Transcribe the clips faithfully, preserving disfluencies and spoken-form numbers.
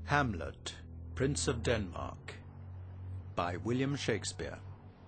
Hamlet, Prince of Denmark, by William Shakespeare.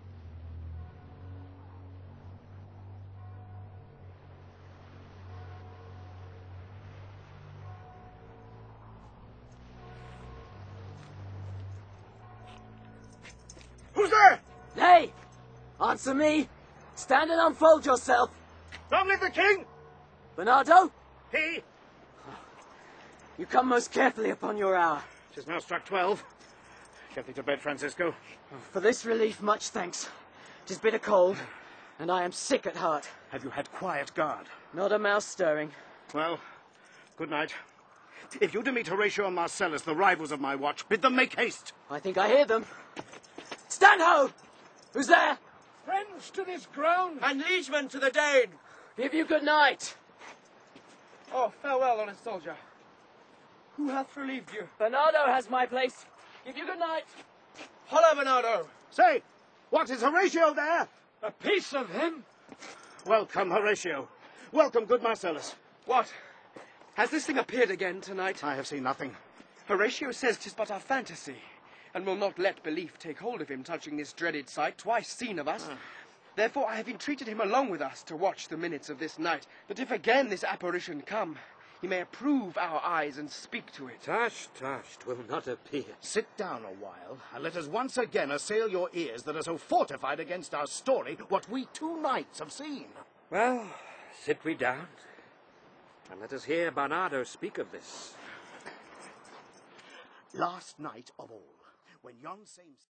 Who's there? Hey! Answer me! Stand and unfold yourself! Long live the king! Bernardo? He! You come most carefully upon your hour. It is now struck twelve. Get thee to bed, Francisco. For this relief, much thanks. 'Tis bitter cold, and I am sick at heart. Have you had quiet guard? Not a mouse stirring. Well, good night. If you to meet Horatio and Marcellus, the rivals of my watch, bid them make haste. I think I hear them. Stand ho! Who's there? Friends to this ground, And liegemen to the Dane! Give you good night. oh, farewell, honest soldier. Who hath relieved you? Bernardo has my place. Give you good night. Holla, Bernardo! Say, what, is Horatio there? A piece of him? Welcome, Horatio. Welcome, good Marcellus. What? Has this thing appeared again tonight? I have seen nothing. Horatio says 'tis but our fantasy, and will not let belief take hold of him touching this dreaded sight, twice seen of us. Therefore I have entreated him along with us to watch the minutes of this night, that if again this apparition come, he may approve our eyes and speak to it. Tush, tush, 'twill not appear. Sit down a while, and let us once again assail your ears that are so fortified against our story what we two knights have seen. Well, sit we down, and let us hear Bernardo speak of this. Last night of all, when yon same...